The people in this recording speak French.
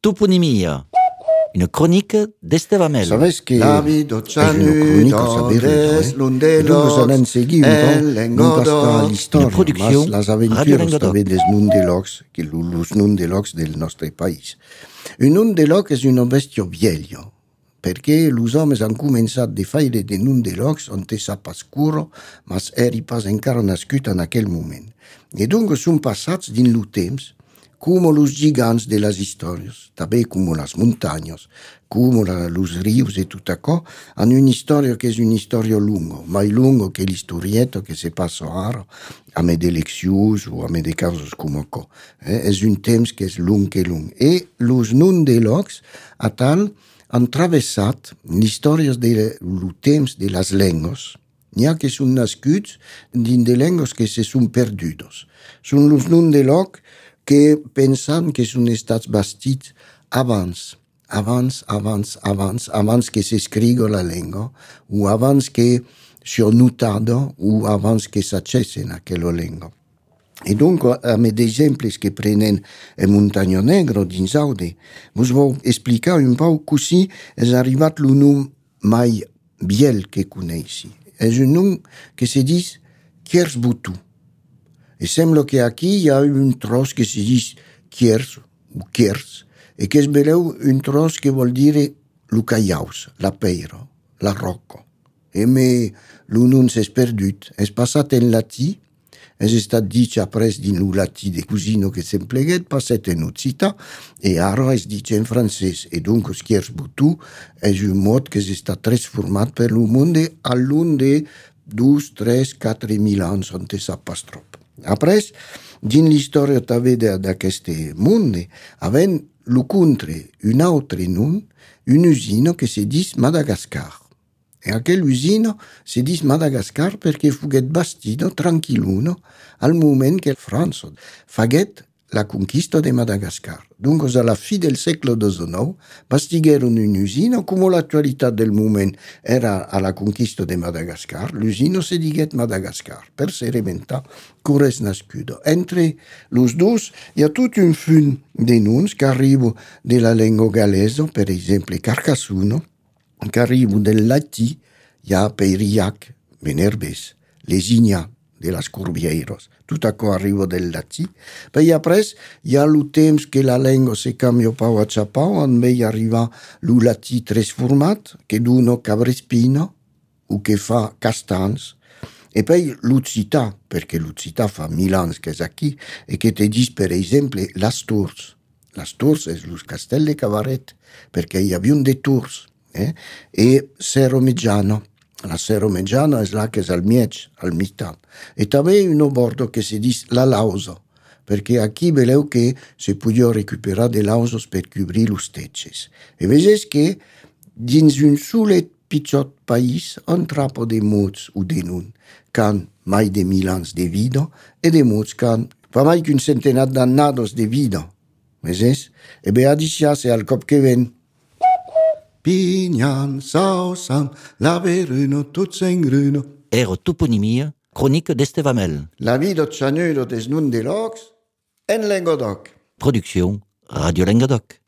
toponimia. Une chronique d'Esteve Mel. Sabes que es une chronique saber nous allons seguir un peu l'histoire, Une production las Radio aventuras Languedoc. des nundelocs, que los nundelocs del nostre país. Un nundeloc és un bestia vieglio, perché los homes han començat de faire de nundelocs on te sap scuro, mas eri pas encara nascut en aquel moment. E donc són passats din lo temps, como los gigants de las historias, també como las montañas, como los rius e tutto ciò, hanno un'historia che è un'historia lunga, mai lunga che l'historietto che se passa ora, a me d'eleccions o a me de causes come ciò. È un temps che è lungo e lungo. E los nundelocs, a tal, han travessat l'historia del temps de las lenguas, n'hi ha que són nascuts din de lenguas que se són perdudos. Són los nundelocs que pensen que són estats bastits abans que s'escriga la lengua, o abans que sia notata, o abans que s'accessin aquella lengua. E donc, a me d'exemples que prenen en Montagno Negro dins Aude, vos vau explicar un pau così és arribat lo nom mai biel que coneixi. És un nom que se diz Kiersbutu. E sembla que aquí hi ha un tros que se diz Kiers, o Kiers, e que es veleu un tros que vol dire lo caiaus, la peira, la rocca. E me lo nom s'és perdut. És passat en latí, és estat dit après din lo latí de cosino que s'empleguet, passat en occità, e ara és dit en francès. E donc, Kiersbutu és un mot que és estat transformat per lo monde a l'un de 2, 3, 4 mil anys on te sap pas trop. Après, din l'història també d'aquest monde, avem lo contre un altre nom, una usina que se diz Madagascar. E aquella usina se diz Madagascar perché fuguet bastida tranquilluna al moment che França faguet la conquista de Madagascar. Donc, alla fi del secolo XIX, bastigueron un'usina, come l'attualità del moment era alla conquista de Madagascar, l'usina se diguet Madagascar, per serimentar cures nascudo. Entre los dos, hi ha tot un fun de noms que arrivo de la lengua galesa, per exemple Carcassuno, que arrivo del latí, hi ha Peiriac, Venerbes, Lesigna, de las Corbieiras. Tot això arriba del latí. Poi après, hi ha el temps que la lengua se canvia pau a xapau, on ve arriba el latí transformat, que dona cabrespina, o que fa castans. E poi l'occità, perché l'occità fa 1000 anys que és aquí, e que te dis, per exemple, las Tours. Las Tours és el castell de Cavaret, perquè hi havia un de Tours. E Cerro Meggiano. La Cerro Meggiano és la que és al mig, al mitjà. E també un bordo que se diz la Lausa, perquè aquí veleu que se podia recuperar de lausos per cobrir los teches. E veges que dins un solet pitjot país on trapo de mots o de nun, can mai de 1000 anys de vida e de mots can fa mai qu'un centenat d'annados de vida. Veges? E be adixia se al cop que ven Pignan, sausan, laveruno, tots en gruno. Era toponimia, chronique d'Esteve Mel. La vida cianudo des nundelocs en Languedoc. Production Radio Languedoc.